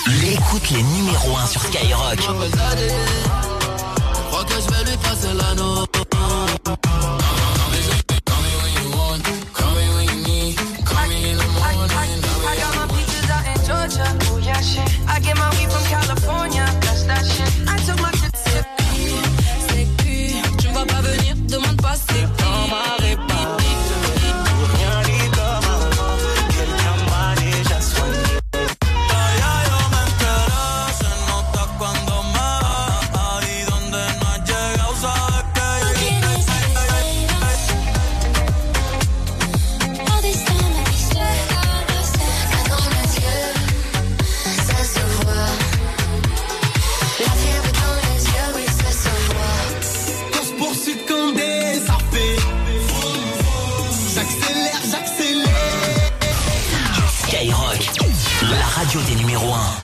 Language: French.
Il écoute les numéros 1 sur Skyrock. Je crois que je vais lui passer l'anneau.